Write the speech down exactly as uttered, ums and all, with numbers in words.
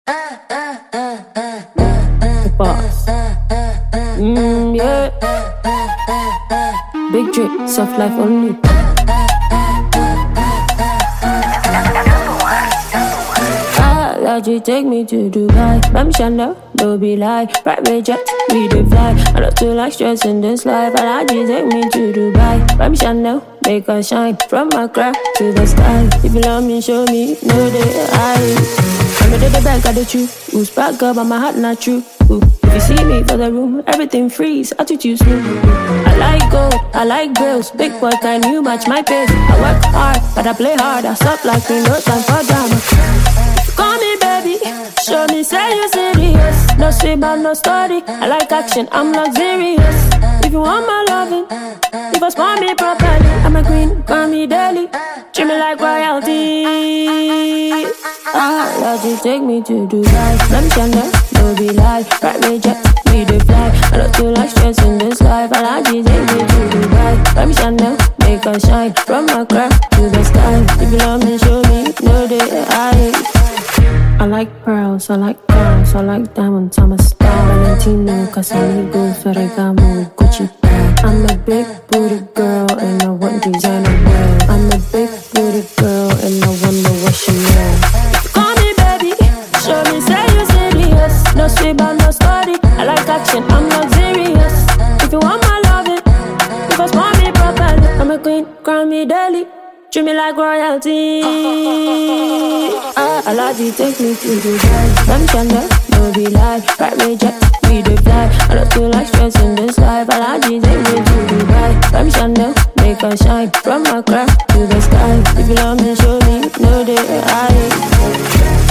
The boss. Mm, yeah. Big drip, soft life only. Ah, that you take me to Dubai. Bam Chanel, don't be lie. Private jet, we dey fly. I don't too like stress in this life. I like you take me to Dubai. Bam Chanel, make us shine from my crack to the sky. If you love me, show me, no they hide. I'm a the back of the truth. Who's back up on my heart, not true. Ooh. If you see me for the room, everything freeze, attitude smooth. I like gold, I like girls. Big boy, can you match my pace? I work hard, but I play hard. I stop like me, no time for drama. Call me baby, show me say you serious. No sweet but no story. I like action, I'm luxurious. If you want my loving, you first want me properly. I'm a queen, call me daily. Treat me like royalty. Ah, love you take me to Dubai. Let me Chanel, no be lie. Private jet, we dey fly. I don't too like stress in this life. I like you take me to Dubai. Let me Chanel, make us shine from my crack to the sky. If you love me, show me, no they hide. I like pearls, I like girls, I like diamonds, I'm a star. Valentino, Casamigo, Ferragamo, Gucci bag. I'm a big booty girl and I want designer wear. I'm a big booty girl and I wonder what she wear. Call me baby, show me say you serious. No sweet but no story. I like action, I'm luxurious. If you want my loving, you first want me properly. I'm a queen, crown me daily. Treat me like royalty. Ah, I like you take me to Dubai. Bam Chanel, no be lie. Private jet, we dey fly. I don't too like stress in this life. I like you take me to Dubai. Bam Chanel, make us shine from my crack to the sky. If you love me, show me, no they hide.